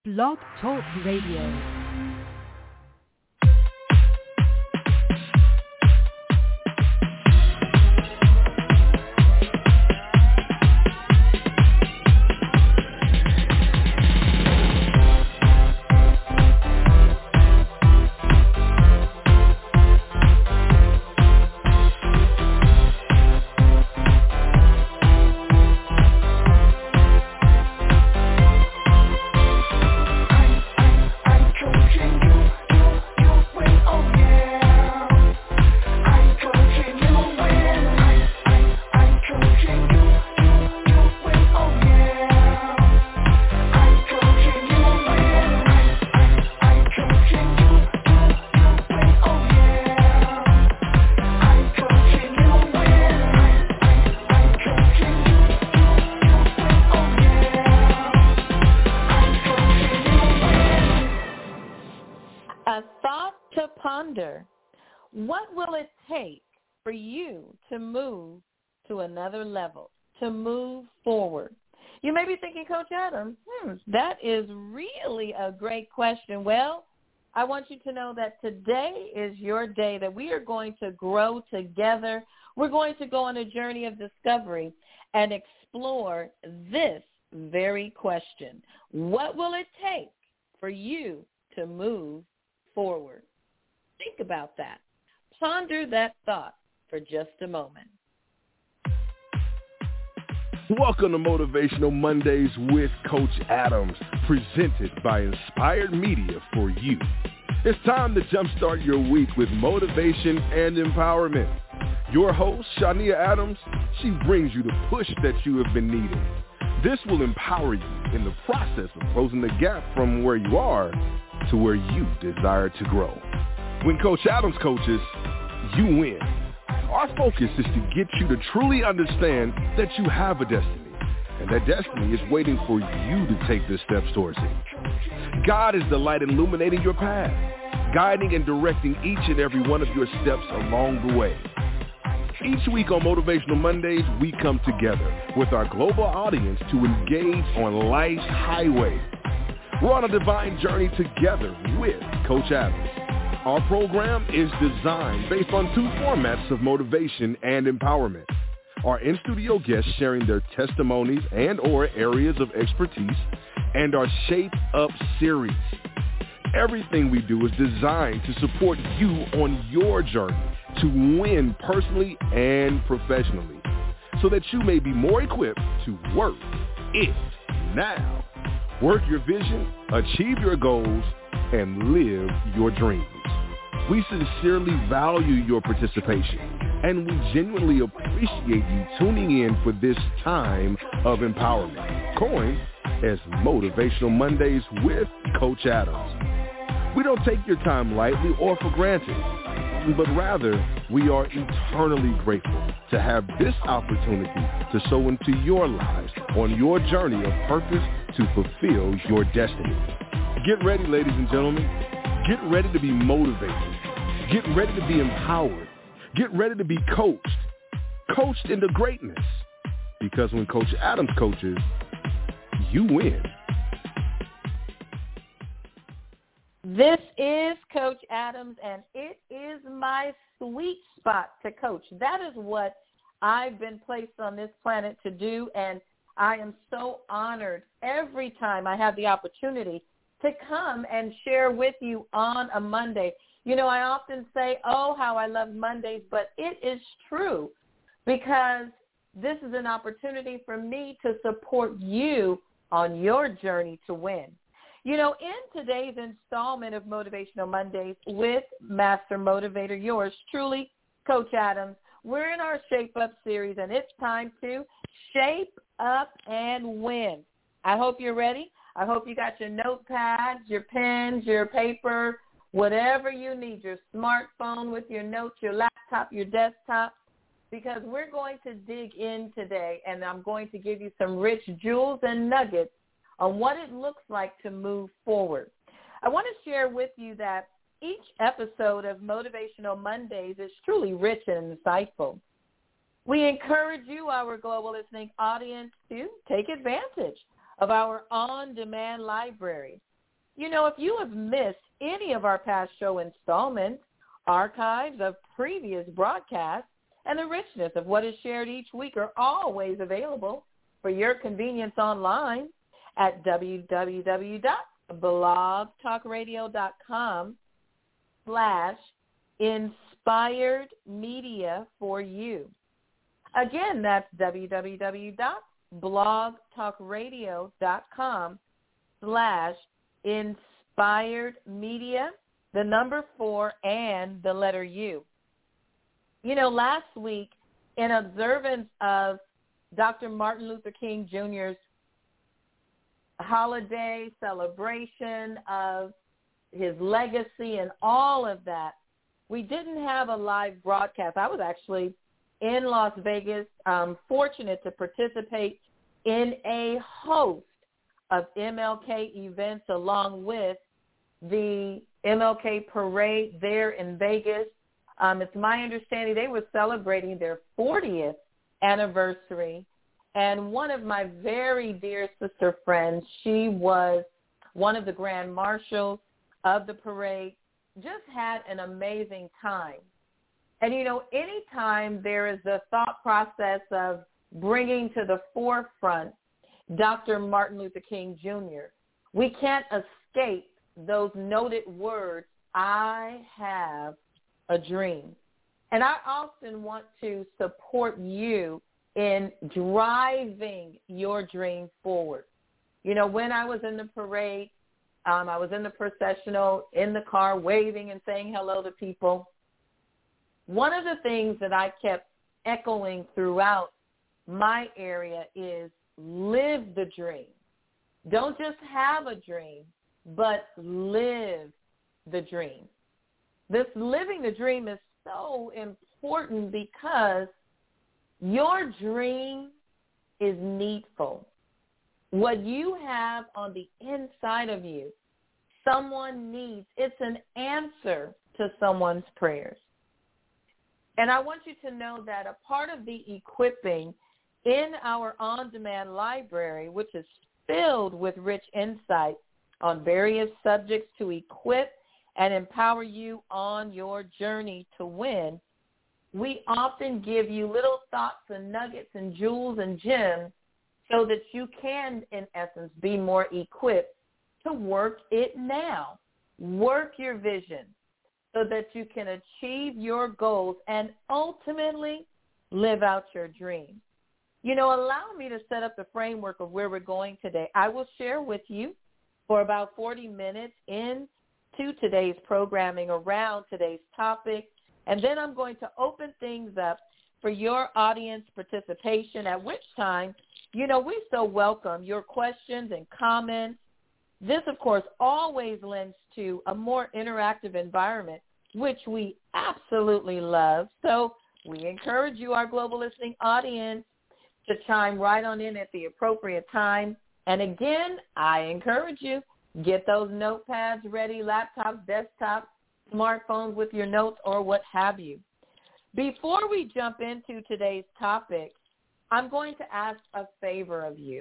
Blog Talk Radio. What will it take for you to move to another level, to move forward? You may be thinking, Coach Adams, that is really a great question. Well, I want you to know that today is your day, that we are going to grow together. We're going to go on a journey of discovery and explore this very question. What will it take for you to move forward? Think about that. Ponder that thought for just a moment. Welcome to Motivational Mondays with Coach Adams, presented by Inspired Media for you. It's time to jumpstart your week with motivation and empowerment. Your host, Shania Adams, she brings you the push that you have been needing. This will empower you in the process of closing the gap from where you are to where you desire to grow. When Coach Adams coaches, you win. Our focus is to get you to truly understand that you have a destiny, and that destiny is waiting for you to take the steps towards it. God is the light illuminating your path, guiding and directing each and every one of your steps along the way. Each week on Motivational Mondays, we come together with our global audience to engage on life's highway. We're on a divine journey together with Coach Adams. Our program is designed based on two formats of motivation and empowerment. Our in-studio guests sharing their testimonies and or areas of expertise, and our Shape Up series. Everything we do is designed to support you on your journey to win personally and professionally, so that you may be more equipped to work it now. Work your vision, achieve your goals, and live your dreams. We sincerely value your participation, and we genuinely appreciate you tuning in for this time of empowerment, coined as Motivational Mondays with Coach Adams. We don't take your time lightly or for granted, but rather we are eternally grateful to have this opportunity to sow into your lives on your journey of purpose to fulfill your destiny. Get ready, ladies and gentlemen. Get ready to be motivated. Get ready to be empowered. Get ready to be coached into greatness. Because when Coach Adams coaches, you win. This is Coach Adams, and it is my sweet spot to coach. That is what I've been placed on this planet to do, and I am so honored every time I have the opportunity to come and share with you on a Monday. You know, I often say, oh, how I love Mondays, but it is true because this is an opportunity for me to support you on your journey to win. You know, in today's installment of Motivational Mondays with Master Motivator, yours truly, Coach Adams, we're in our Shape Up series, and it's time to shape up and win. I hope you're ready. I hope you got your notepads, your pens, your paper, whatever you need, your smartphone with your notes, your laptop, your desktop, because we're going to dig in today, and I'm going to give you some rich jewels and nuggets on what it looks like to move forward. I want to share with you that each episode of Motivational Mondays is truly rich and insightful. We encourage you, our global listening audience, to take advantage of our on-demand library. If you have missed any of our past show installments, archives of previous broadcasts, and the richness of what is shared each week are always available for your convenience online at www.blogtalkradio.com/inspired media for you. Again, that's www.blogtalkradio.com/inspired media, the number 4 and the letter U. Last week, in observance of Dr. Martin Luther King Jr.'s holiday celebration of his legacy and all of that, we didn't have a live broadcast. I was actually in Las Vegas, fortunate to participate in a host of MLK events along with the MLK parade there in Vegas. It's my understanding they were celebrating their 40th anniversary. And one of my very dear sister friends, she was one of the grand marshals of the parade, just had an amazing time. And, anytime there is the thought process of bringing to the forefront Dr. Martin Luther King Jr., we can't escape those noted words, I have a dream. And I often want to support you in driving your dream forward. When I was in the parade, I was in the processional, in the car, waving and saying hello to people. One of the things that I kept echoing throughout my area is live the dream. Don't just have a dream, but live the dream. This living the dream is so important because your dream is needful. What you have on the inside of you, someone needs. It's an answer to someone's prayers. And I want you to know that a part of the equipping in our on-demand library, which is filled with rich insight on various subjects to equip and empower you on your journey to win, we often give you little thoughts and nuggets and jewels and gems so that you can, in essence, be more equipped to work it now. Work your vision so that you can achieve your goals and ultimately live out your dream. Allow me to set up the framework of where we're going today. I will share with you for about 40 minutes into today's programming around today's topic, and then I'm going to open things up for your audience participation, at which time, we so welcome your questions and comments. This, of course, always lends to a more interactive environment, which we absolutely love. So we encourage you, our global listening audience, to chime right on in at the appropriate time. And again, I encourage you, get those notepads ready, laptops, desktops, smartphones with your notes or what have you. Before we jump into today's topic, I'm going to ask a favor of you.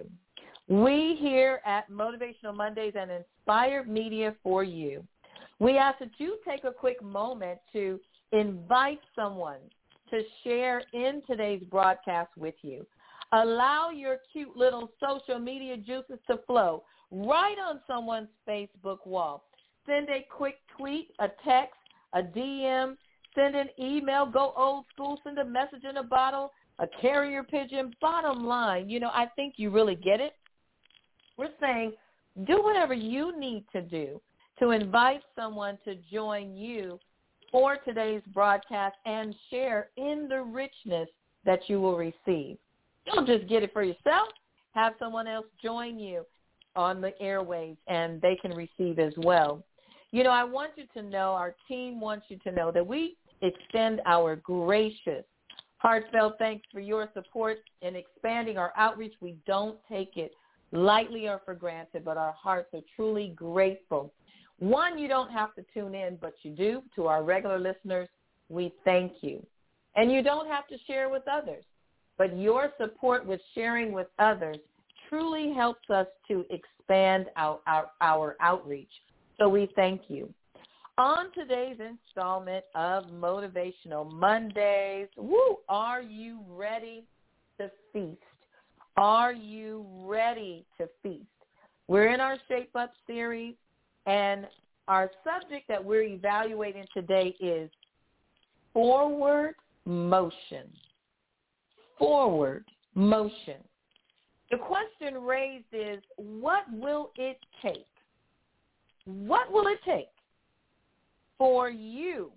We here at Motivational Mondays and Inspired Media for you, we ask that you take a quick moment to invite someone to share in today's broadcast with you. Allow your cute little social media juices to flow right on someone's Facebook wall. Send a quick tweet, a text, a DM, send an email, go old school, send a message in a bottle, a carrier pigeon. Bottom line, I think you really get it. We're saying do whatever you need to do to invite someone to join you for today's broadcast and share in the richness that you will receive. Don't just get it for yourself. Have someone else join you on the airwaves, and they can receive as well. I want you to know, our team wants you to know that we extend our gracious, heartfelt thanks for your support in expanding our outreach. We don't take it lightly or for granted, but our hearts are truly grateful. One, you don't have to tune in, but you do. To our regular listeners, we thank you. And you don't have to share with others, but your support with sharing with others truly helps us to expand our outreach. So we thank you. On today's installment of Motivational Mondays, are you ready to feast? Are you ready to feast? We're in our Shape Up series, and our subject that we're evaluating today is forward motion. Forward motion. The question raised is, what will it take? What will it take for you,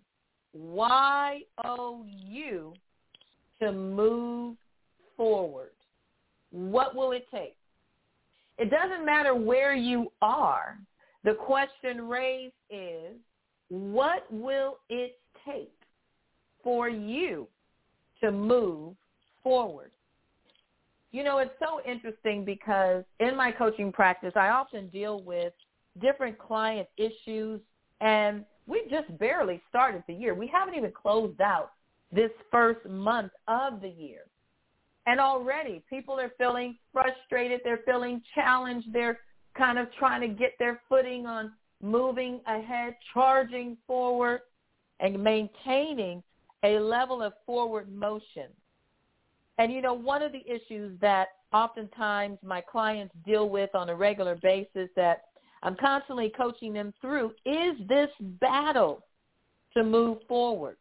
Y-O-U, to move forward? What will it take? It doesn't matter where you are. The question raised is, what will it take for you to move forward? You know, it's so interesting because in my coaching practice, I often deal with different client issues, and we just barely started the year. We haven't even closed out this first month of the year. And already people are feeling frustrated. They're feeling challenged. They're kind of trying to get their footing on moving ahead, charging forward, and maintaining a level of forward motion. And, you know, one of the issues that oftentimes my clients deal with on a regular basis that I'm constantly coaching them through is this battle to move forward.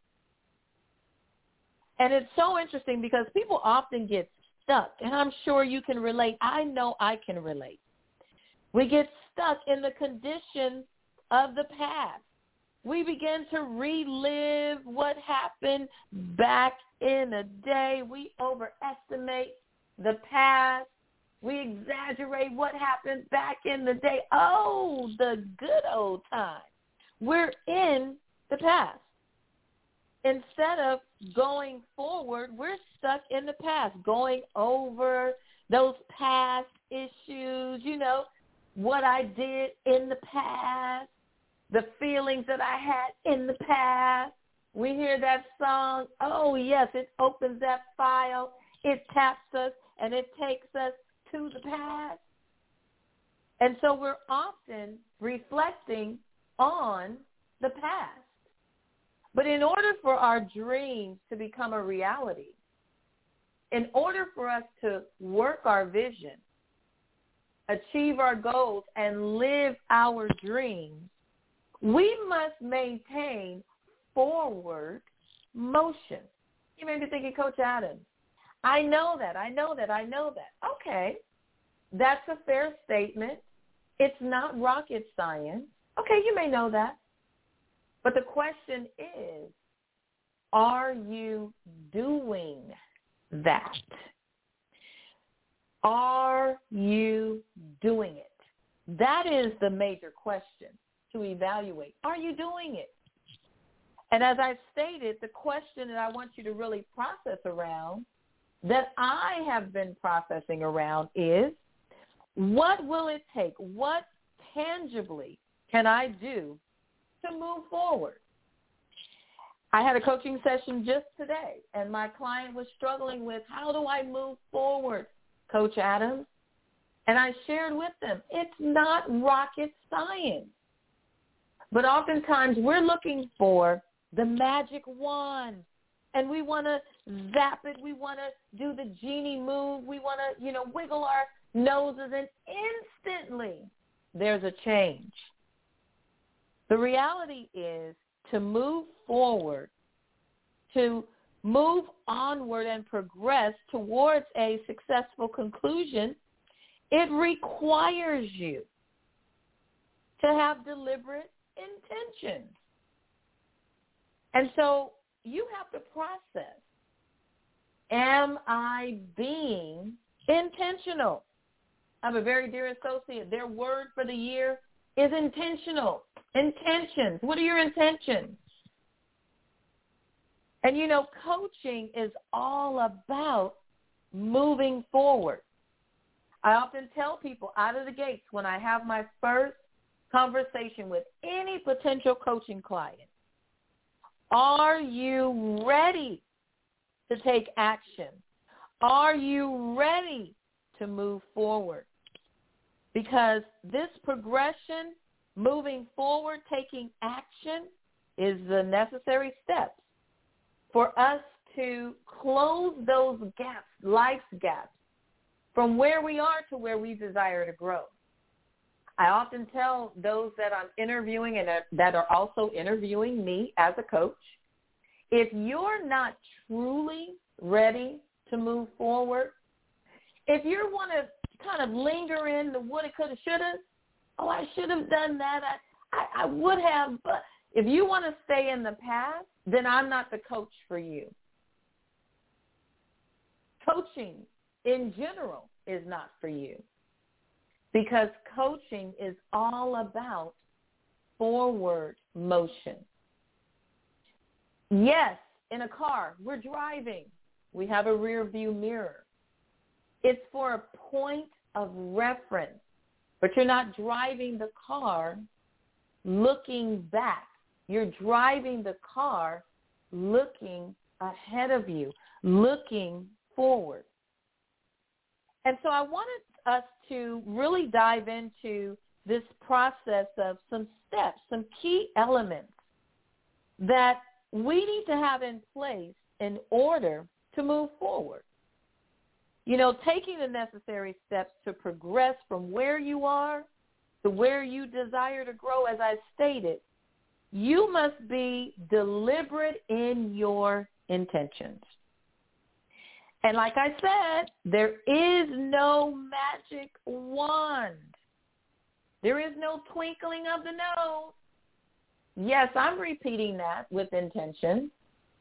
And it's so interesting because people often get stuck, and I'm sure you can relate. I know I can relate. We get stuck in the conditions of the past. We begin to relive what happened back in the day. We overestimate the past. We exaggerate what happened back in the day. Oh, the good old time. We're in the past. Instead of going forward, we're stuck in the past, going over those past issues, you know, what I did in the past, the feelings that I had in the past. We hear that song, oh, yes, it opens that file, it taps us, and it takes us to the past. And so we're often reflecting on the past. But in order for our dreams to become a reality, in order for us to work our vision, achieve our goals, and live our dreams, we must maintain forward motion. You may be thinking, Coach Adams, I know that. Okay, that's a fair statement. It's not rocket science. Okay, you may know that. But the question is, are you doing that? Are you doing it? That is the major question to evaluate. Are you doing it? And as I stated, the question that I want you to really process around, that I have been processing around, is, what will it take? What tangibly can I do to move forward? I had a coaching session just today, and my client was struggling with, how do I move forward, Coach Adams? And I shared with them, it's not rocket science. But oftentimes we're looking for the magic wand, and we want to zap it. We want to do the genie move. We want to, wiggle our noses, and instantly there's a change. The reality is, to move forward, to move onward and progress towards a successful conclusion, it requires you to have deliberate intention. And so you have to process, am I being intentional? I have a very dear associate. Their word for the year is intentional. Intentions. What are your intentions? And, coaching is all about moving forward. I often tell people out of the gates when I have my first conversation with any potential coaching client, are you ready to take action? Are you ready to move forward. Because this progression, moving forward, taking action, is the necessary steps for us to close those gaps, life's gaps, from where we are to where we desire to grow. I often tell those that I'm interviewing and that are also interviewing me as a coach, if you're not truly ready to move forward, if you want to kind of linger in the woulda, coulda, shoulda, I should have done that, I would have, but if you want to stay in the past, then I'm not the coach for you. Coaching in general is not for you, because coaching is all about forward motion. Yes, in a car, we're driving. We have a rear view mirror. It's for a point of reference, but you're not driving the car looking back. You're driving the car looking ahead of you, looking forward. And so I wanted us to really dive into this process of some steps, some key elements that we need to have in place in order to move forward. You know, taking the necessary steps to progress from where you are to where you desire to grow, as I stated, you must be deliberate in your intentions. And like I said, there is no magic wand. There is no twinkling of the nose. Yes, I'm repeating that with intention.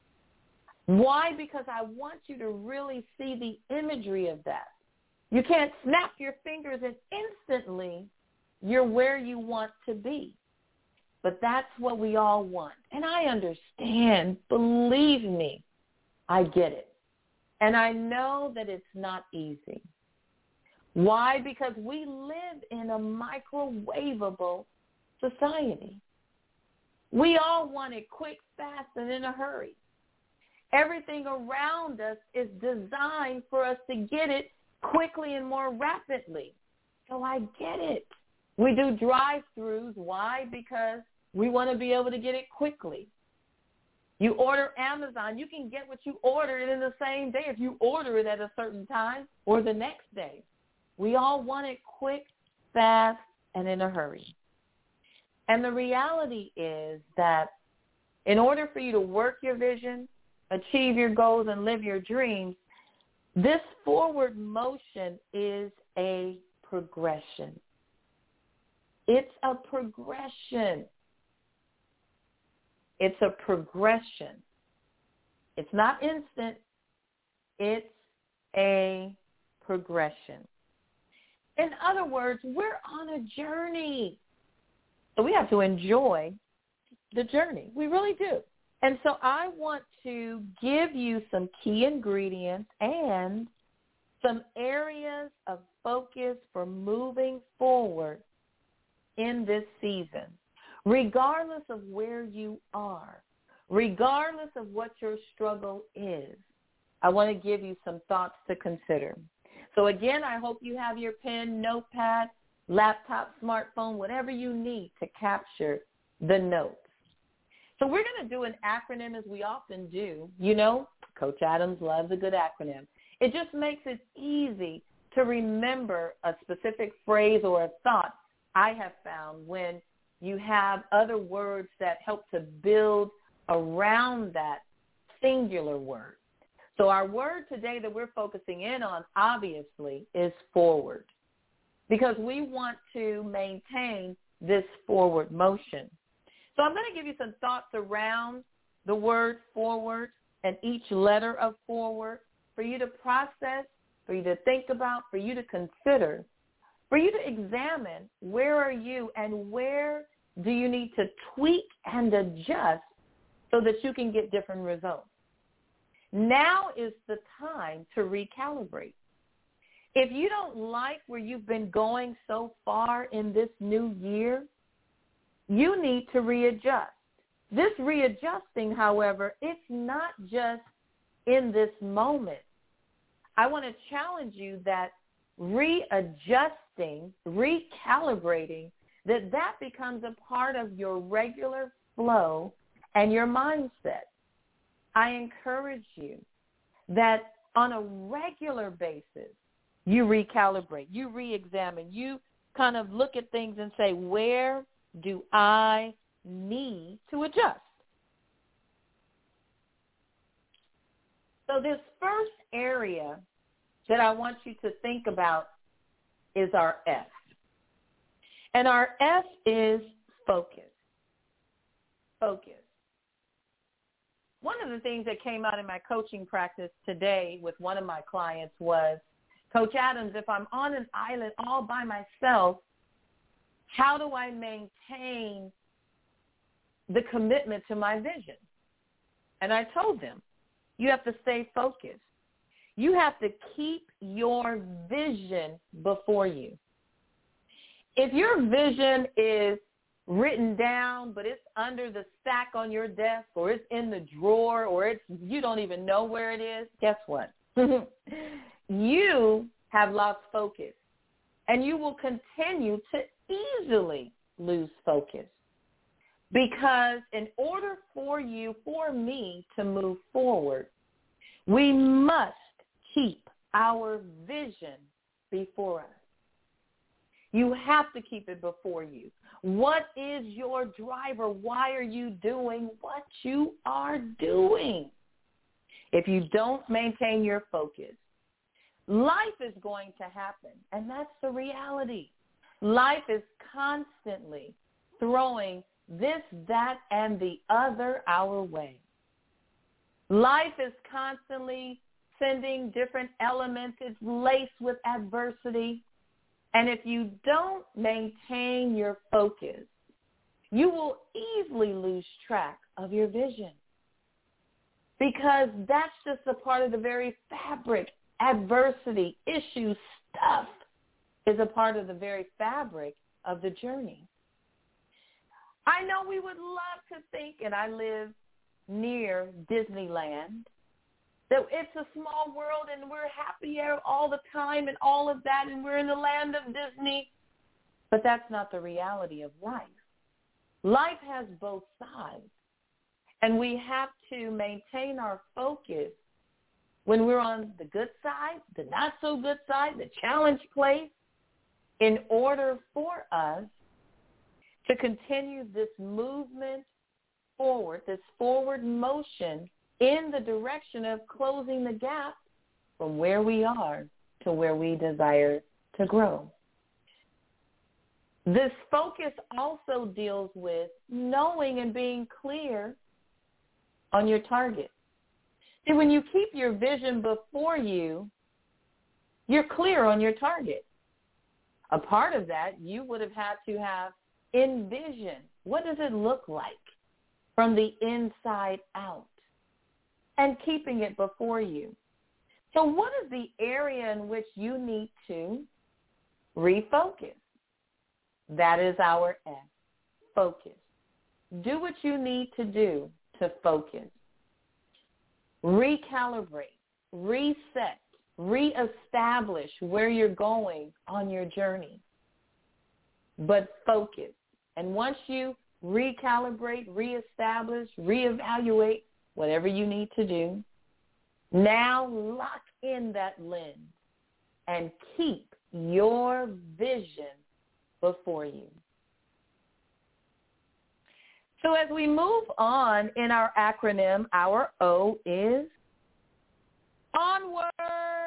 Why? Because I want you to really see the imagery of that. You can't snap your fingers and instantly you're where you want to be. But that's what we all want. And I understand. Believe me, I get it. And I know that it's not easy. Why? Because we live in a microwavable society. We all want it quick, fast, and in a hurry. Everything around us is designed for us to get it quickly and more rapidly. So I get it. We do drive-thrus. Why? Because we want to be able to get it quickly. You order Amazon, you can get what you ordered in the same day if you order it at a certain time or the next day. We all want it quick, fast, and in a hurry. And the reality is that in order for you to work your vision, achieve your goals, and live your dreams, this forward motion is a progression. It's a progression. It's a progression. It's not instant. It's a progression. In other words, we're on a journey. So we have to enjoy the journey. We really do. And so I want to give you some key ingredients and some areas of focus for moving forward in this season, regardless of where you are, regardless of what your struggle is. I want to give you some thoughts to consider. So again, I hope you have your pen, notepad, laptop, smartphone, whatever you need to capture the notes. So we're going to do an acronym as we often do. You know, Coach Adams loves a good acronym. It just makes it easy to remember a specific phrase or a thought. I have found when you have other words that help to build around that singular word. So our word today that we're focusing in on, obviously, is forward, because we want to maintain this forward motion. So I'm going to give you some thoughts around the word forward and each letter of forward for you to process, for you to think about, for you to consider, for you to examine where are you and where do you need to tweak and adjust so that you can get different results. Now is the time to recalibrate. If you don't like where you've been going so far in this new year, you need to readjust. This readjusting, however, it's not just in this moment. I want to challenge you that readjusting, recalibrating, that becomes a part of your regular flow and your mindset. I encourage you that on a regular basis, you recalibrate, you reexamine, you kind of look at things and say, where do I need to adjust? So this first area that I want you to think about is our F. And our F is focus. Focus. One of the things that came out in my coaching practice today with one of my clients was, Coach Adams, if I'm on an island all by myself, how do I maintain the commitment to my vision? And I told them, you have to stay focused. You have to keep your vision before you. If your vision is written down, but it's under the stack on your desk, or it's in the drawer, or you don't even know where it is, guess what? You have lost focus, and you will continue to easily lose focus. Because in order for me to move forward, we must keep our vision before us. You have to keep it before you. What is your driver? Why are you doing what you are doing? If you don't maintain your focus, life is going to happen, and that's the reality. Life is constantly throwing this, that, and the other our way. Life is constantly sending different elements. It's laced with adversity. And if you don't maintain your focus, you will easily lose track of your vision, because that's just a part of the very fabric. Adversity, issues, stuff is a part of the very fabric of the journey. I know we would love to think, and I live near Disneyland, that it's a small world and we're happy all the time and all of that, and we're in the land of Disney. But that's not the reality of life. Life has both sides, and we have to maintain our focus when we're on the good side, the not so good side, the challenge place, in order for us to continue this movement forward, this forward motion in the direction of closing the gap from where we are to where we desire to grow. This focus also deals with knowing and being clear on your target. See, when you keep your vision before you, you're clear on your target. A part of that, you would have had to have envision. What does it look like from the inside out? And keeping it before you. So what is the area in which you need to refocus? That is our S, focus. Do what you need to do to focus. Recalibrate, reset, reestablish where you're going on your journey. But focus. And once you recalibrate, reestablish, reevaluate, whatever you need to do, now lock in that lens and keep your vision before you. So as we move on in our acronym, our O is onward.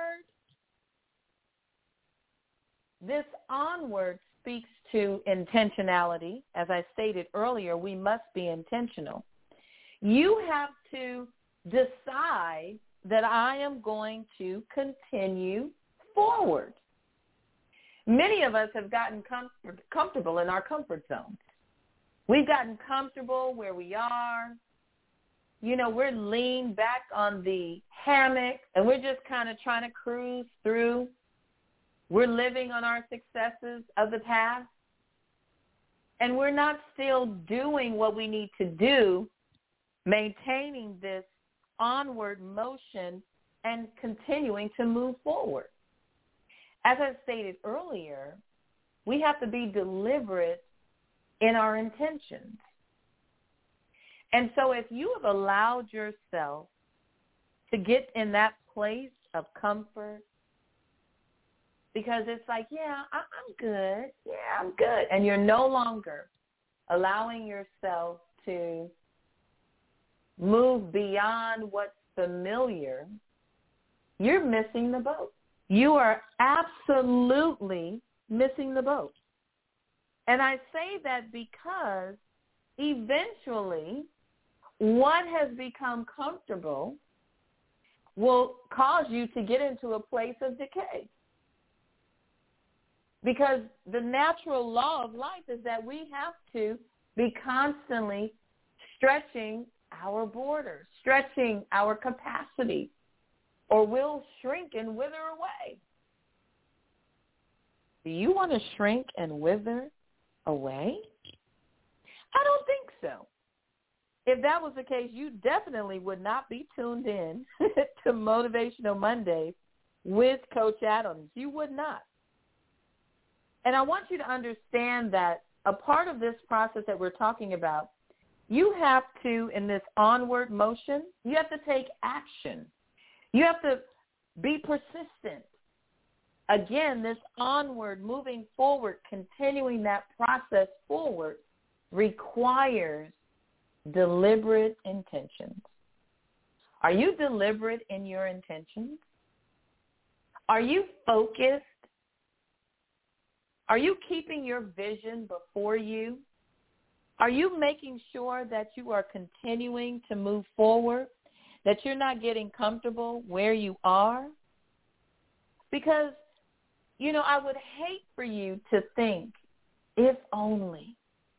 This onward speaks to intentionality. As I stated earlier, we must be intentional. You have to decide that I am going to continue forward. Many of us have gotten comfortable in our comfort zone. We've gotten comfortable where we are. You know, we're leaned back on the hammock, and we're just kind of trying to cruise through. We're living on our successes of the past, and we're not still doing what we need to do, maintaining this onward motion and continuing to move forward. as I stated earlier, we have to be deliberate in our intentions. And so if you have allowed yourself to get in that place of comfort, because it's like, yeah, I'm good. Yeah, I'm good. And you're no longer allowing yourself to move beyond what's familiar, you're missing the boat. You are absolutely missing the boat. And I say that because eventually what has become comfortable will cause you to get into a place of decay. Because the natural law of life is that we have to be constantly stretching our borders, stretching our capacity, or we'll shrink and wither away. Do you want to shrink and wither away? I don't think so. If that was the case, you definitely would not be tuned in to Motivational Mondays with Coach Adams. You would not. And I want you to understand that a part of this process that we're talking about, you have to, in this onward motion, you have to take action. You have to be persistent. Again, this onward, moving forward, continuing that process forward requires deliberate intentions. Are you deliberate in your intentions? Are you focused? Are you keeping your vision before you? Are you making sure that you are continuing to move forward, that you're not getting comfortable where you are? Because, you know, I would hate for you to think, if only.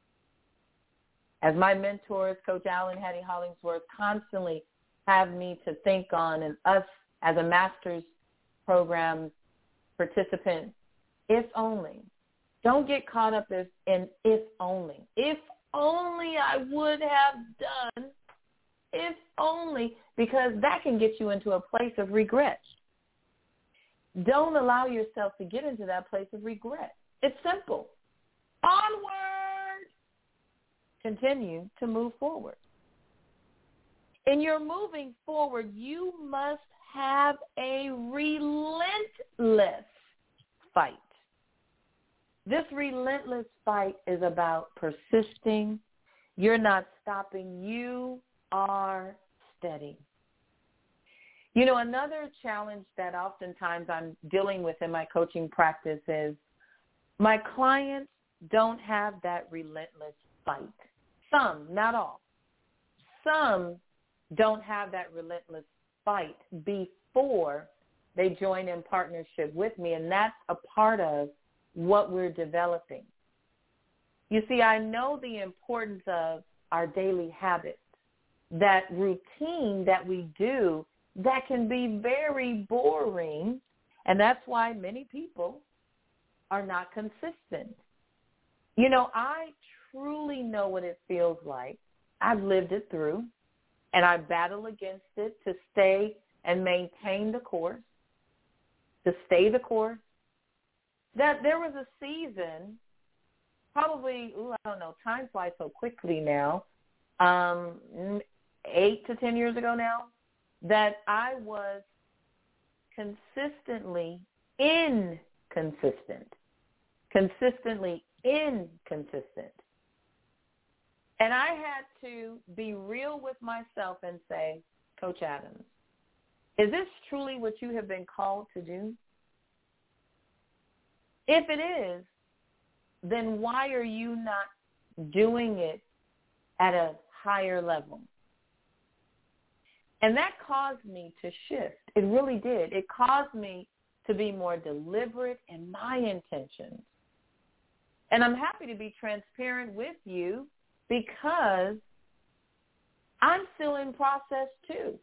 As my mentors, Coach Allen, Hattie Hollingsworth, constantly have me to think on, and us as a master's program participant, if only. Don't get caught up in if only. If only I would have done, if only, because that can get you into a place of regret. Don't allow yourself to get into that place of regret. It's simple. Onward. Continue to move forward. In your moving forward, you must have a relentless fight. This relentless fight is about persisting. You're not stopping. You are steady. You know, another challenge that oftentimes I'm dealing with in my coaching practice is my clients don't have that relentless fight. Some, not all. Some don't have that relentless fight before they join in partnership with me, and that's a part of what we're developing. You see, I know the importance of our daily habits, that routine that we do that can be very boring, and that's why many people are not consistent. You know, I truly know what it feels like. I've lived it through, and I battle against it to stay and maintain the course, to stay the course. That there was a season, probably, I don't know, time flies so quickly now, 8 to 10 years ago now, that I was consistently inconsistent. And I had to be real with myself and say, Coach Adams, is this truly what you have been called to do? If it is, then why are you not doing it at a higher level? And that caused me to shift. It really did. It caused me to be more deliberate in my intentions. And I'm happy to be transparent with you because I'm still in process too.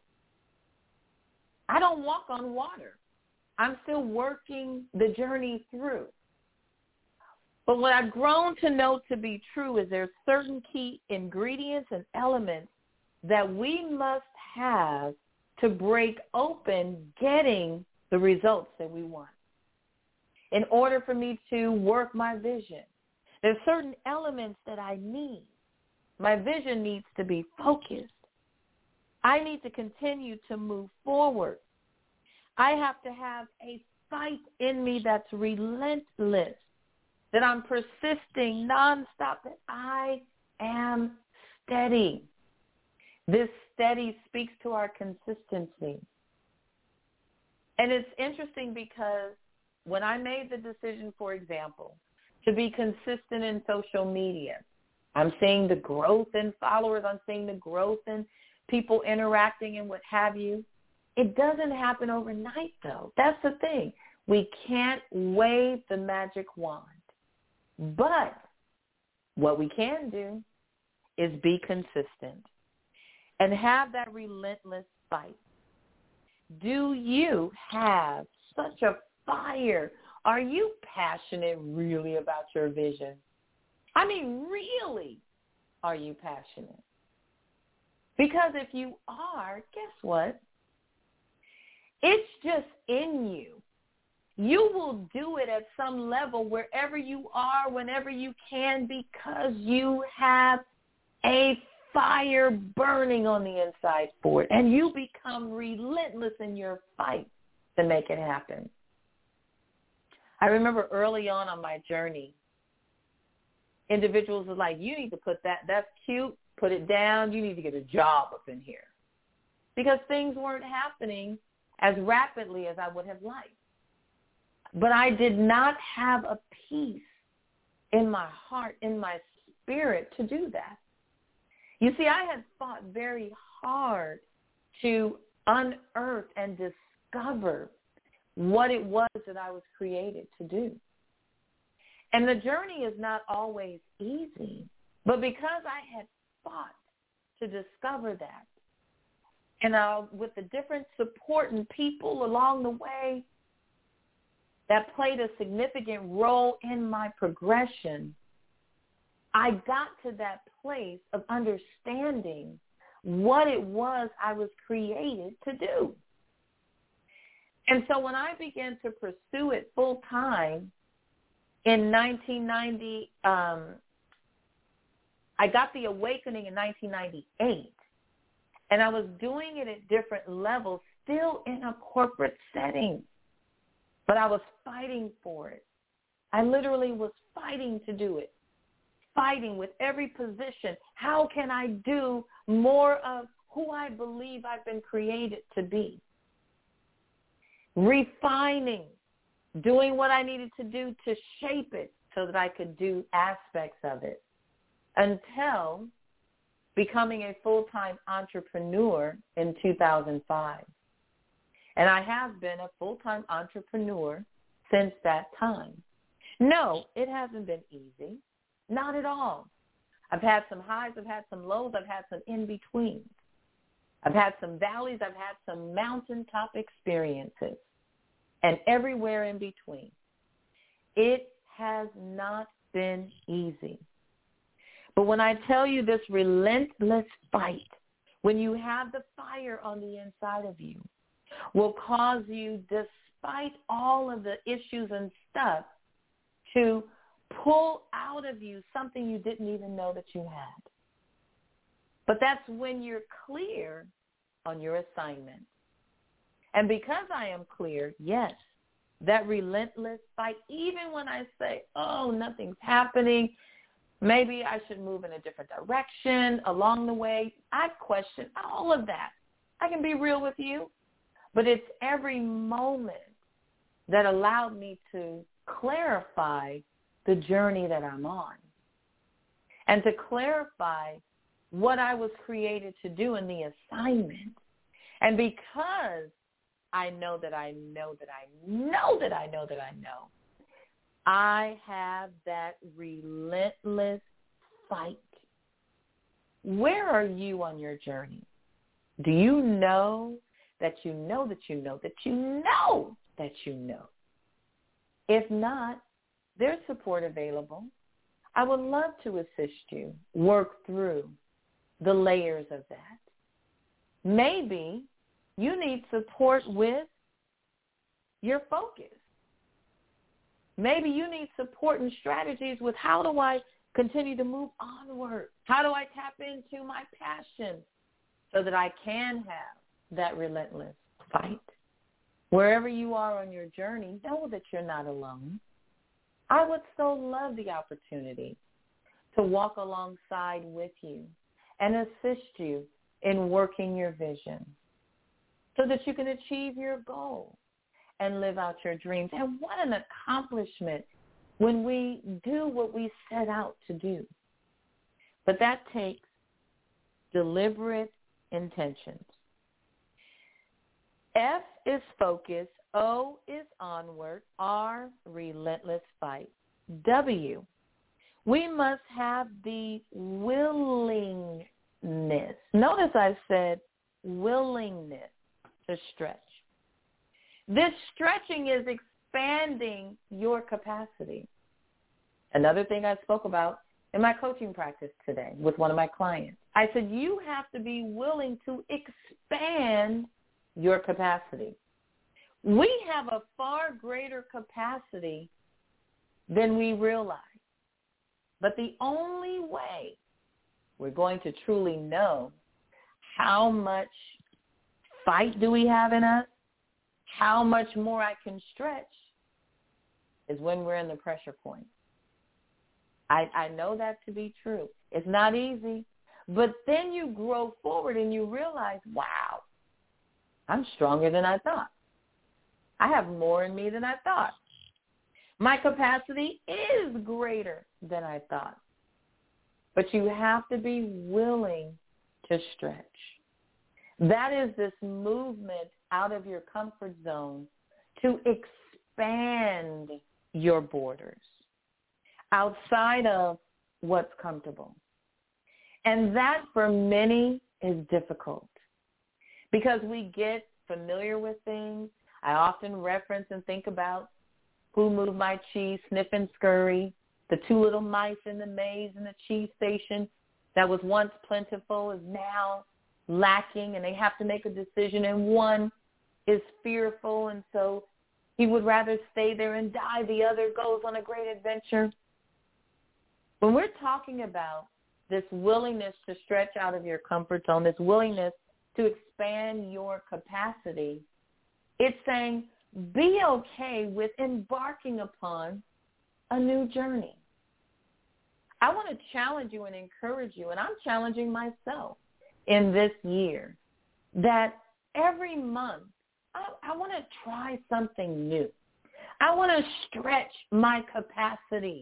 I don't walk on water. I'm still working the journey through. But what I've grown to know to be true is there's certain key ingredients and elements that we must have to break open getting the results that we want. in order for me to work my vision. There's certain elements that I need. My vision needs to be focused. I need to continue to move forward. I have to have a fight in me that's relentless, that I'm persisting nonstop, that I am steady. This steady speaks to our consistency. And it's interesting because when I made the decision, for example, to be consistent in social media, I'm seeing the growth in followers. I'm seeing the growth in people interacting and what have you. It doesn't happen overnight, though. That's the thing. We can't wave the magic wand. But what we can do is be consistent and have that relentless fight. Do you have such a fire? Are you passionate really about your vision? I mean, really, are you passionate? Because if you are, guess what? It's just in you. You will do it at some level wherever you are, whenever you can, because you have a fire burning on the inside for it. And you become relentless in your fight to make it happen. I remember early on my journey, individuals were like, you need to put that's cute, put it down, you need to get a job up in here. Because things weren't happening as rapidly as I would have liked. But I did not have a peace in my heart, in my spirit to do that. You see, I had fought very hard to unearth and discover what it was that I was created to do. And the journey is not always easy, but because I had fought to discover that, and with the different supporting people along the way that played a significant role in my progression, I got to that place of understanding what it was I was created to do. And so when I began to pursue it full time in 1990, I got the awakening in 1998. And I was doing it at different levels, still in a corporate setting. But I was fighting for it. I literally was fighting to do it, fighting with every position. How can I do more of who I believe I've been created to be? Refining, doing what I needed to do to shape it so that I could do aspects of it until becoming a full-time entrepreneur in 2005. And I have been a full-time entrepreneur since that time. No, it hasn't been easy. Not at all. I've had some highs, I've had some lows, I've had some in-betweens. I've had some valleys, I've had some mountaintop experiences, and everywhere in between. It has not been easy. But when I tell you this relentless fight, when you have the fire on the inside of you, will cause you, despite all of the issues and stuff, to pull out of you something you didn't even know that you had. But that's when you're clear on your assignment. And because I am clear, yes, that relentless fight, even when I say, oh, nothing's happening, maybe I should move in a different direction along the way, I question all of that. I can be real with you, but it's every moment that allowed me to clarify the journey that I'm on and to clarify what I was created to do in the assignment. And because I know that I know that I know that I know that I know, I have that relentless fight. Where are you on your journey? Do you know that you know that you know that you know that you know? If not, there's support available. I would love to assist you, work through the layers of that. Maybe you need support with your focus. Maybe you need support and strategies with how do I continue to move onward? How do I tap into my passion so that I can have that relentless fight? Wherever you are on your journey, know that you're not alone. I would so love the opportunity to walk alongside with you and assist you in working your vision so that you can achieve your goal and live out your dreams. And what an accomplishment when we do what we set out to do. But that takes deliberate intentions. F is focus, O is onward, R, relentless fight. W, we must have the willingness. Notice I said willingness to stretch. This stretching is expanding your capacity. Another thing I spoke about in my coaching practice today with one of my clients. I said you have to be willing to expand your capacity. We have a far greater capacity than we realize. But the only way we're going to truly know how much fight do we have in us, how much more I can stretch, is when we're in the pressure point. I know that to be true. It's not easy. But then you grow forward and you realize, wow, I'm stronger than I thought. I have more in me than I thought. My capacity is greater than I thought. But you have to be willing to stretch. That is this movement out of your comfort zone to expand your borders outside of what's comfortable. And that for many is difficult because we get familiar with things. I often reference and think about Who Moved My Cheese, Sniff and Scurry, the two little mice in the maze in the cheese station that was once plentiful is now lacking, and they have to make a decision, and one is fearful, and so he would rather stay there and die. The other goes on a great adventure. When we're talking about this willingness to stretch out of your comfort zone, this willingness to expand your capacity, it's saying be okay with embarking upon a new journey. I want to challenge you and encourage you, and I'm challenging myself in this year, that every month I want to try something new. I want to stretch my capacity.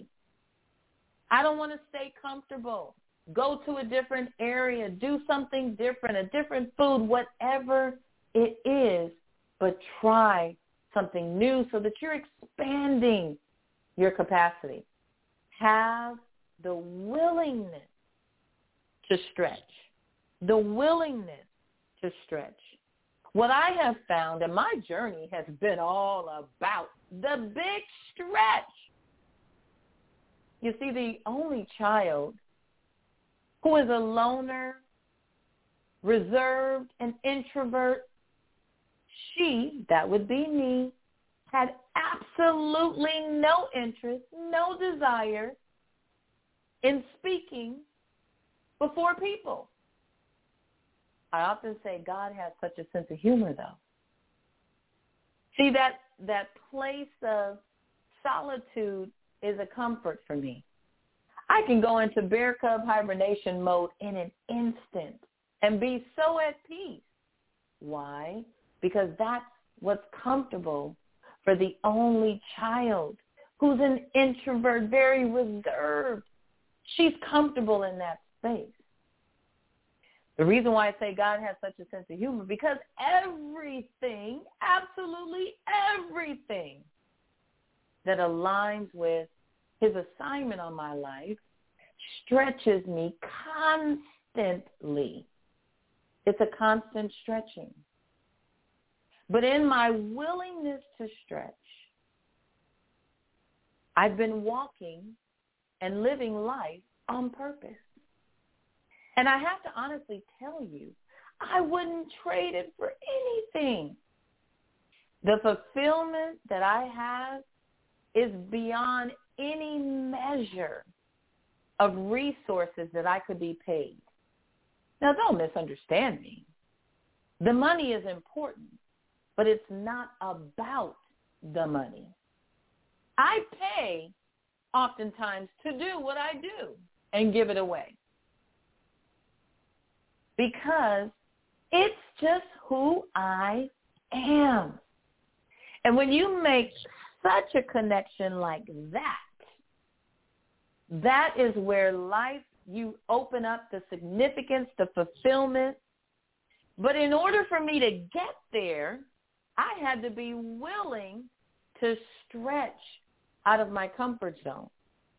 I don't want to stay comfortable. Go to a different area, do something different, a different food, whatever it is, but try something new so that you're expanding your capacity. Have the willingness to stretch. The willingness to stretch. What I have found, and my journey has been all about the big stretch. You see, the only child who is a loner, reserved, and introvert, she, that would be me, had absolutely no interest, no desire in speaking before people. I often say God has such a sense of humor, though. See, that place of solitude is a comfort for me. I can go into bear cub hibernation mode in an instant and be so at peace. Why? Because that's what's comfortable for the only child who's an introvert, very reserved. She's comfortable in that space. The reason why I say God has such a sense of humor, because everything, absolutely everything that aligns with his assignment on my life stretches me constantly. It's a constant stretching. But in my willingness to stretch, I've been walking and living life on purpose. And I have to honestly tell you, I wouldn't trade it for anything. The fulfillment that I have is beyond any measure of resources that I could be paid. Now, don't misunderstand me. The money is important, but it's not about the money. I pay oftentimes to do what I do and give it away because it's just who I am. And when you make such a connection like that, that is where life, you open up the significance, the fulfillment. But in order for me to get there, I had to be willing to stretch out of my comfort zone.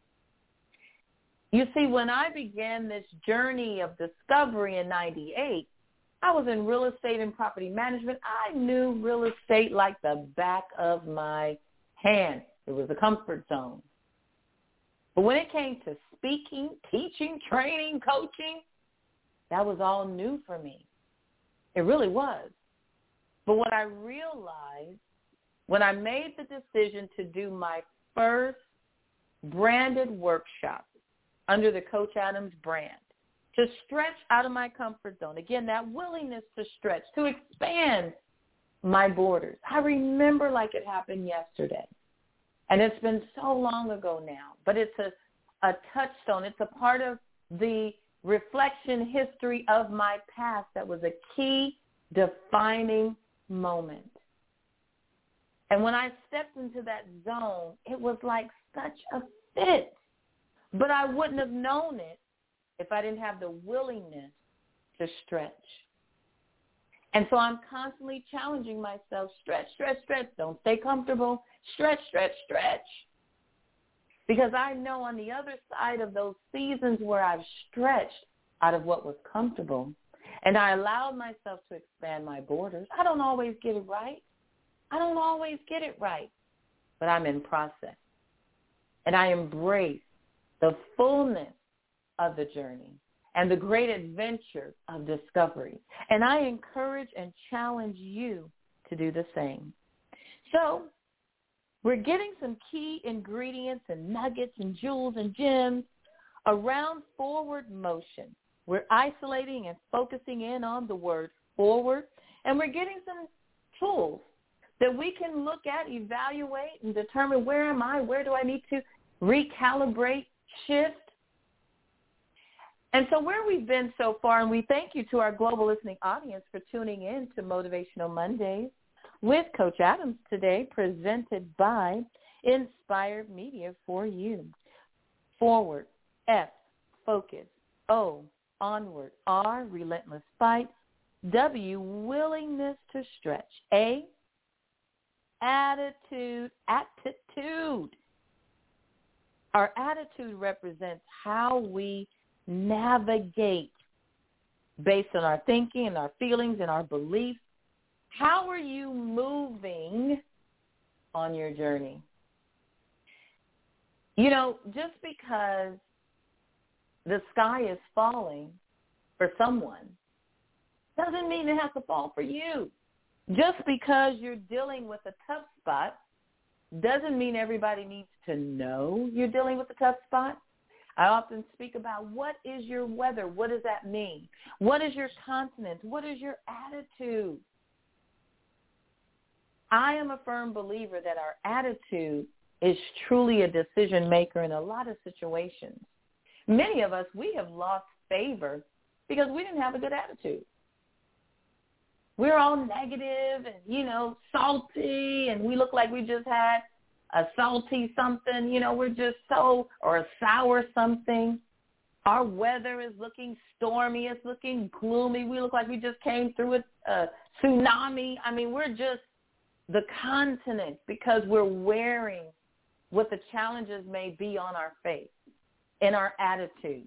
You see, when I began this journey of discovery in 98, I was in real estate and property management. I knew real estate like the back of my hand. It was a comfort zone. But when it came to speaking, teaching, training, coaching, that was all new for me. It really was. But what I realized when I made the decision to do my first branded workshop under the Coach Adams brand, to stretch out of my comfort zone, again, that willingness to stretch, to expand my borders. I remember like it happened yesterday. And it's been so long ago now, but it's a touchstone. It's a part of the reflection history of my past that was a key defining moment. And when I stepped into that zone, it was like such a fit. But I wouldn't have known it if I didn't have the willingness to stretch. And so I'm constantly challenging myself, stretch, stretch, stretch. Don't stay comfortable. Stretch, stretch, stretch. Because I know on the other side of those seasons where I've stretched out of what was comfortable and I allowed myself to expand my borders, I don't always get it right. But I'm in process. And I embrace the fullness of the journey and the great adventure of discovery. And I encourage and challenge you to do the same. So we're getting some key ingredients and nuggets and jewels and gems around forward motion. We're isolating and focusing in on the word forward, and we're getting some tools that we can look at, evaluate, and determine where am I, where do I need to recalibrate, shift. And so where we've been so far, and we thank you to our global listening audience for tuning in to Motivational Mondays with Coach Adams today, presented by Inspired Media for you. Forward, F, focus, O, onward, R, relentless fight, W, willingness to stretch, A, attitude. Our attitude represents how we navigate based on our thinking and our feelings and our beliefs. How are you moving on your journey? You know, just because the sky is falling for someone doesn't mean it has to fall for you. Just because you're dealing with a tough spot doesn't mean everybody needs to know you're dealing with a tough spot. I often speak about what is your weather? What does that mean? What is your continent? What is your attitude? I am a firm believer that our attitude is truly a decision maker in a lot of situations. Many of us, we have lost favor because we didn't have a good attitude. We're all negative and, salty, and we look like we just had a salty something, we're just or a sour something. Our weather is looking stormy. It's looking gloomy. We look like we just came through a tsunami. I mean, we're just the continent because we're wearing what the challenges may be on our face, in our attitude.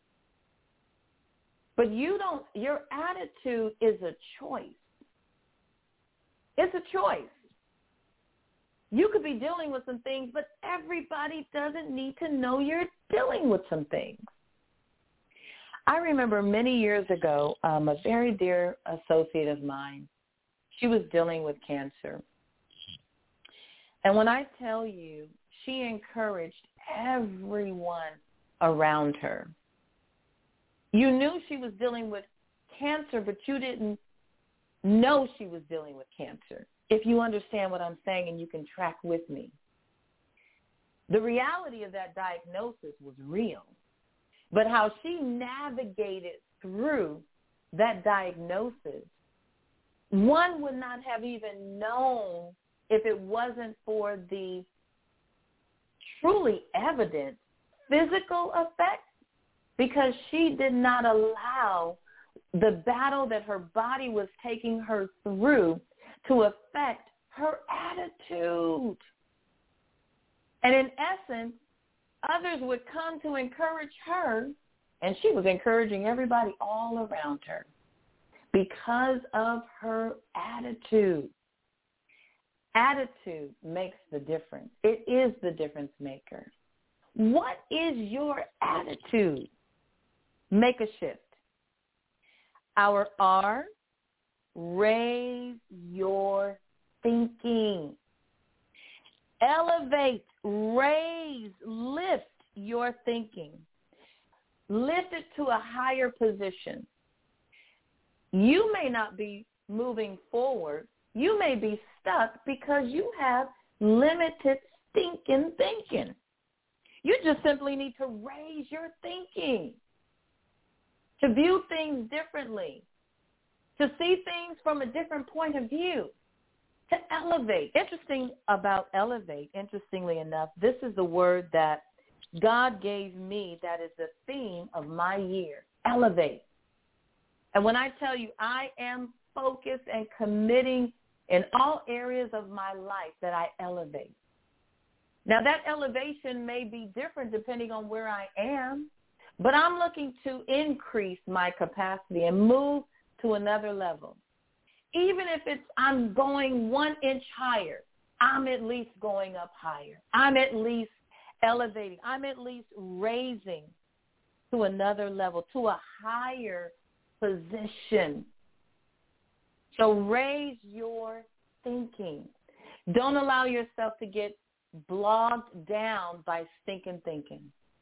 But your attitude is a choice. It's a choice. You could be dealing with some things, but everybody doesn't need to know you're dealing with some things. I remember many years ago, a very dear associate of mine, she was dealing with cancer. And when I tell you, she encouraged everyone around her. You knew she was dealing with cancer, but you didn't know she was dealing with cancer, if you understand what I'm saying and you can track with me. The reality of that diagnosis was real, but how she navigated through that diagnosis, one would not have even known if it wasn't for the truly evident physical effects, because she did not allow the battle that her body was taking her through to affect her attitude. And in essence, others would come to encourage her, and she was encouraging everybody all around her because of her attitude. Attitude makes the difference. It is the difference maker. What is your attitude? Make a shift. Our R, raise your thinking. Elevate, raise, lift your thinking. Lift it to a higher position. You may not be moving forward. You may be stuck because you have limited stinking thinking. You just simply need to raise your thinking, to view things differently, to see things from a different point of view, to elevate. Interestingly enough, this is the word that God gave me that is the theme of my year, elevate. And when I tell you I am focused and committing in all areas of my life that I elevate. Now, that elevation may be different depending on where I am, but I'm looking to increase my capacity and move to another level. Even if I'm going 1 inch higher, I'm at least going up higher. I'm at least elevating. I'm at least raising to another level, to a higher position. So raise your thinking. Don't allow yourself to get bogged down by stinking thinking.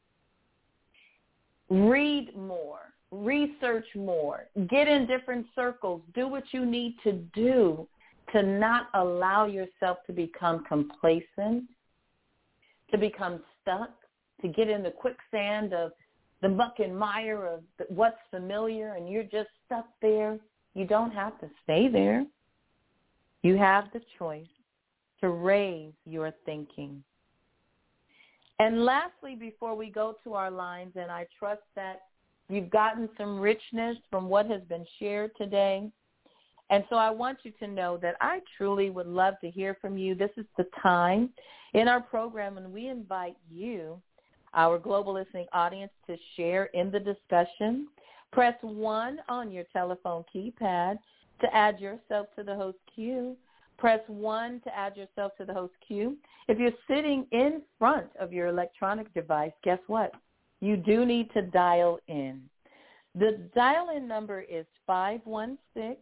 Read more. Research more. Get in different circles. Do what you need to do to not allow yourself to become complacent, to become stuck, to get in the quicksand of the muck and mire of what's familiar, and you're just stuck there. You don't have to stay there. You have the choice to raise your thinking. And lastly, before we go to our lines, and I trust that you've gotten some richness from what has been shared today. And so I want you to know that I truly would love to hear from you. This is the time in our program when we invite you, our global listening audience, to share in the discussion. Press 1 on your telephone keypad to add yourself to the host queue. Press 1 to add yourself to the host queue. If you're sitting in front of your electronic device, guess what? You do need to dial in. The dial-in number is 516-453-9374,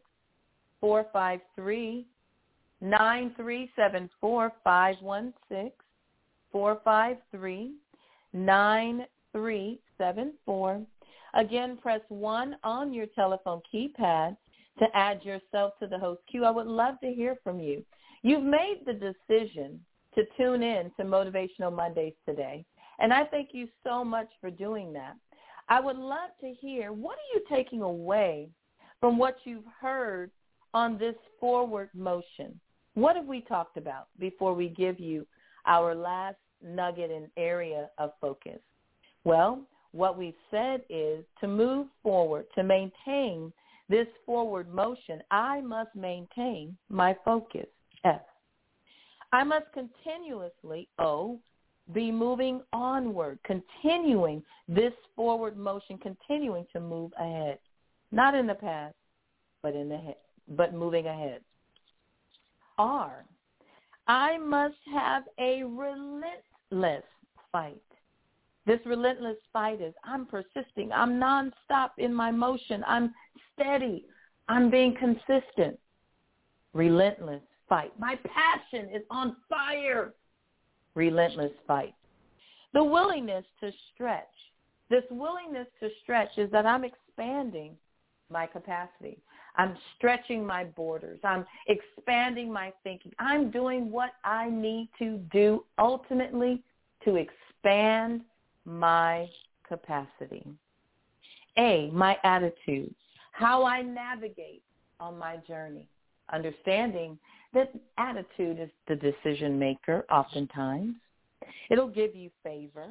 516-453-9374. Again, press 1 on your telephone keypad to add yourself to the host queue. I would love to hear from you. You've made the decision to tune in to Motivational Mondays today, and I thank you so much for doing that. I would love to hear, what are you taking away from what you've heard on this forward motion? What have we talked about before we give you our last nugget and area of focus? Well, what we've said is to move forward, to maintain this forward motion, I must maintain my focus, F. I must continuously, O, be moving onward, continuing this forward motion, continuing to move ahead. Not in the past, but moving ahead. R, I must have a relentless fight. This relentless fight is I'm persisting. I'm nonstop in my motion. I'm steady. I'm being consistent. Relentless fight. My passion is on fire. relentless fight. The willingness to stretch. This willingness to stretch is that I'm expanding my capacity. I'm stretching my borders. I'm expanding my thinking. I'm doing what I need to do ultimately to expand my capacity. A, my attitude, how I navigate on my journey, understanding that attitude is the decision maker oftentimes. It'll give you favor.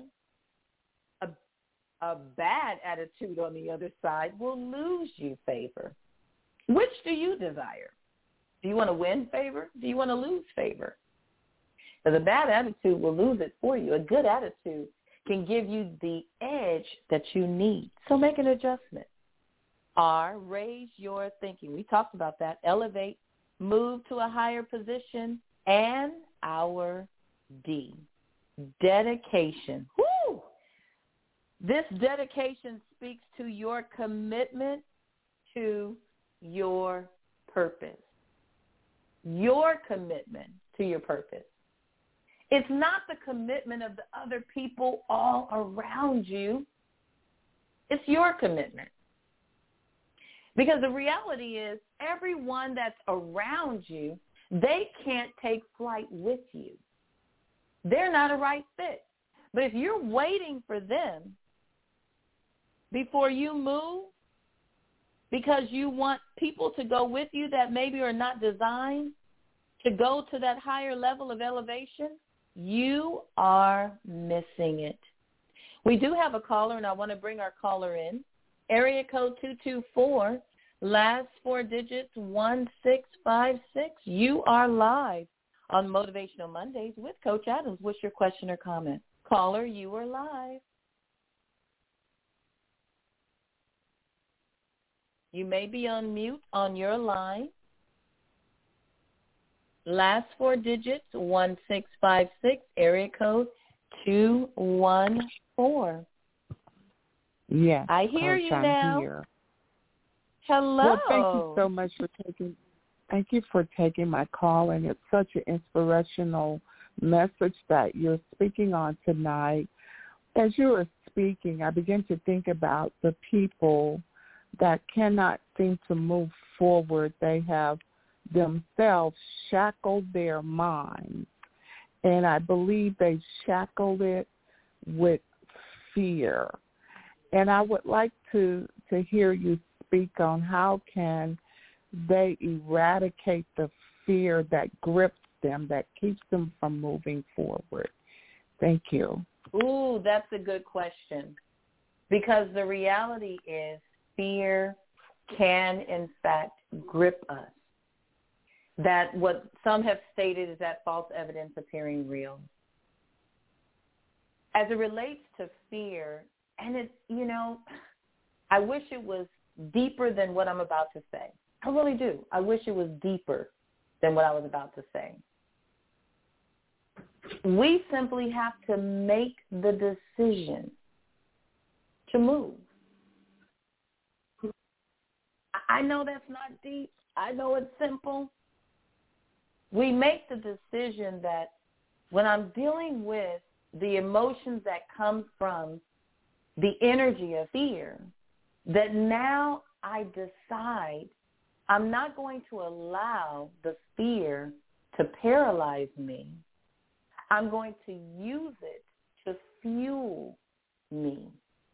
A bad attitude on the other side will lose you favor. Which do you desire? Do you want to win favor? Do you want to lose favor? Because a bad attitude will lose it for you. A good attitude can give you the edge that you need. So make an adjustment. R, raise your thinking. We talked about that. Elevate, move to a higher position. And our D, dedication. Woo! This dedication speaks to your commitment to your purpose. Your commitment to your purpose. It's not the commitment of the other people all around you. It's your commitment. Because the reality is everyone that's around you, they can't take flight with you. They're not a right fit. But if you're waiting for them before you move, because you want people to go with you that maybe are not designed to go to that higher level of elevation, you are missing it. We do have a caller, and I want to bring our caller in. Area code 224, last four digits 1656. You are live on Motivational Mondays with Coach Adams. What's your question or comment? Caller, you are live. You may be on mute on your line. Last four digits, 1656, area code 214. Yes, I hear Coach, you I'm now. Here. Hello. Well, thank you so much for taking my call, and it's such an inspirational message that you're speaking on tonight. As you were speaking, I began to think about the people that cannot seem to move forward. They have themselves shackled their minds, and I believe they shackled it with fear. And I would like to hear you speak on how can they eradicate the fear that grips them, that keeps them from moving forward. Thank you. Ooh, that's a good question, because the reality is fear can, in fact, grip us. That what some have stated is that false evidence appearing real. As it relates to fear, and it's, I wish it was deeper than what I'm about to say. I really do. I wish it was deeper than what I was about to say. We simply have to make the decision to move. I know that's not deep. I know it's simple. We make the decision that when I'm dealing with the emotions that come from the energy of fear, that now I decide I'm not going to allow the fear to paralyze me. I'm going to use it to fuel me.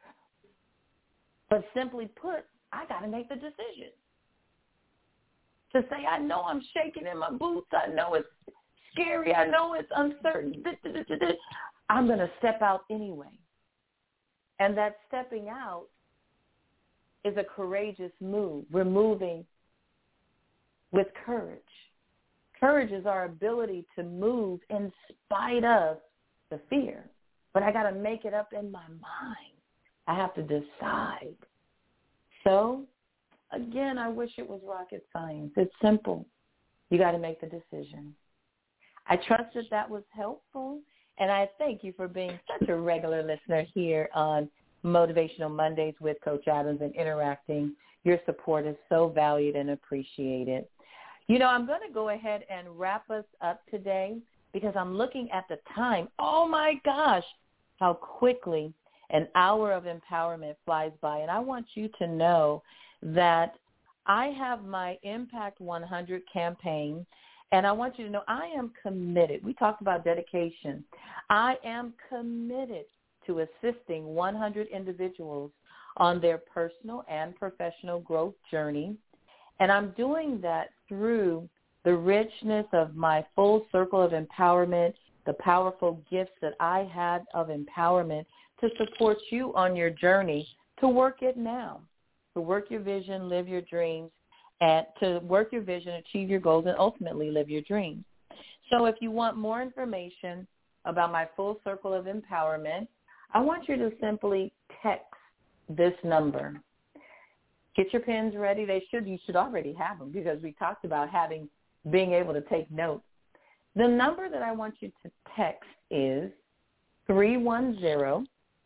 But simply put, I got to make the decision to say, I know I'm shaking in my boots. I know it's scary. I know it's uncertain. I'm going to step out anyway. And that stepping out is a courageous move. We're moving with courage. Courage is our ability to move in spite of the fear. But I got to make it up in my mind. I have to decide. So, again, I wish it was rocket science. It's simple. You got to make the decision. I trust that was helpful, and I thank you for being such a regular listener here on Motivational Mondays with Coach Adams and interacting. Your support is so valued and appreciated. I'm going to go ahead and wrap us up today because I'm looking at the time. Oh, my gosh, how quickly an hour of empowerment flies by. And I want you to know that I have my Impact 100 campaign, and I want you to know I am committed. We talked about dedication. I am committed to assisting 100 individuals on their personal and professional growth journey. And I'm doing that through the richness of my full circle of empowerment, the powerful gifts that I had of empowerment to support you on your journey to work it now, to work your vision, live your dreams, and to work your vision, achieve your goals, and ultimately live your dreams. So if you want more information about my full circle of empowerment, I want you to simply text this number. Get your pens ready. You should already have them because we talked about being able to take notes. The number that I want you to text is 310-289-2101.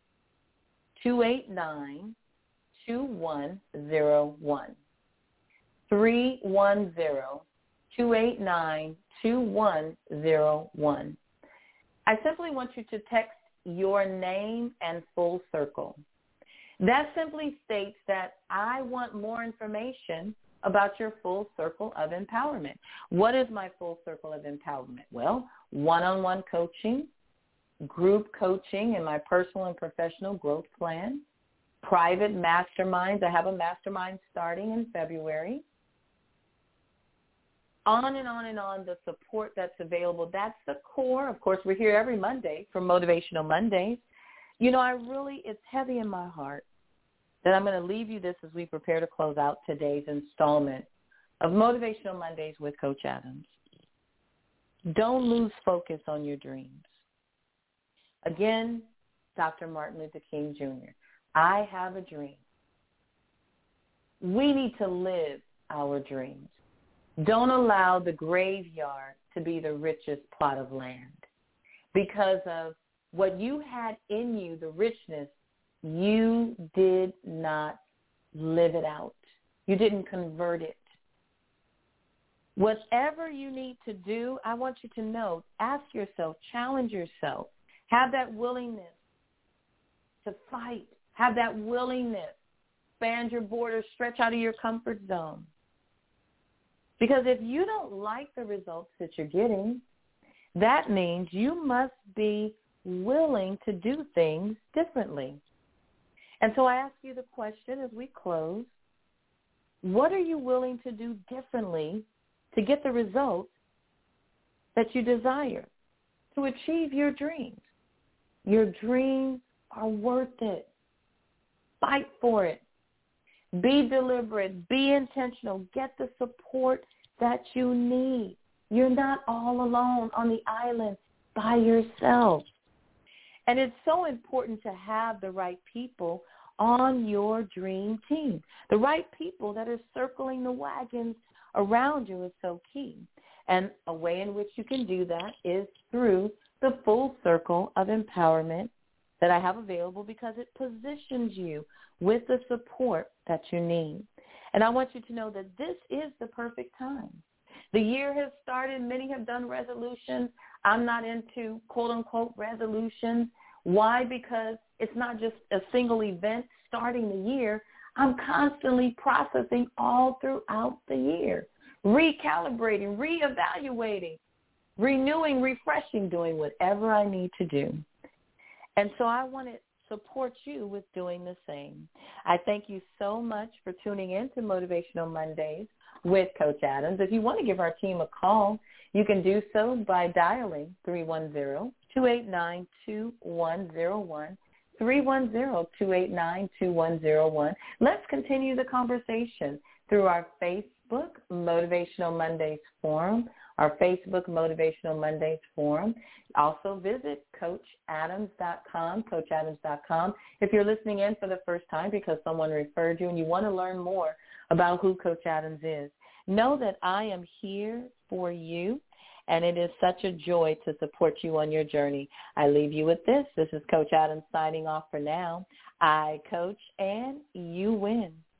310-289-2101. I simply want you to text your name and full circle. That simply states that I want more information about your full circle of empowerment. What is my full circle of empowerment? Well, one-on-one coaching, group coaching in my personal and professional growth plan, private masterminds. I have a mastermind starting in February. On and on and on, the support that's available. That's the core. Of course, we're here every Monday for Motivational Mondays. You know, it's heavy in my heart that I'm going to leave you this as we prepare to close out today's installment of Motivational Mondays with Coach Adams. Don't lose focus on your dreams. Again, Dr. Martin Luther King Jr., I have a dream. We need to live our dreams. Don't allow the graveyard to be the richest plot of land. Because of what you had in you, the richness, you did not live it out. You didn't convert it. Whatever you need to do, I want you to know, ask yourself, challenge yourself, have that willingness to fight, have that willingness, expand your borders, stretch out of your comfort zone. Because if you don't like the results that you're getting, that means you must be willing to do things differently. And so I ask you the question as we close, what are you willing to do differently to get the results that you desire, to achieve your dreams? Your dreams are worth it. Fight for it. Be deliberate. Be intentional. Get the support that you need. You're not all alone on the island by yourself. And it's so important to have the right people on your dream team. The right people that are circling the wagons around you is so key. And a way in which you can do that is through the full circle of empowerment that I have available, because it positions you with the support that you need. And I want you to know that this is the perfect time. The year has started. Many have done resolutions. I'm not into quote-unquote resolutions. Why? Because it's not just a single event starting the year. I'm constantly processing all throughout the year, recalibrating, reevaluating, renewing, refreshing, doing whatever I need to do. And so I want to support you with doing the same. I thank you so much for tuning in to Motivational Mondays with Coach Adams. If you want to give our team a call, you can do so by dialing 310-289-2101, 310-289-2101. Let's continue the conversation through our Facebook Motivational Mondays forum, our Facebook Motivational Mondays forum. Also visit CoachAdams.com, CoachAdams.com. If you're listening in for the first time because someone referred you and you want to learn more about who Coach Adams is, know that I am here for you, and it is such a joy to support you on your journey. I leave you with this. This is Coach Adams signing off for now. I coach and you win.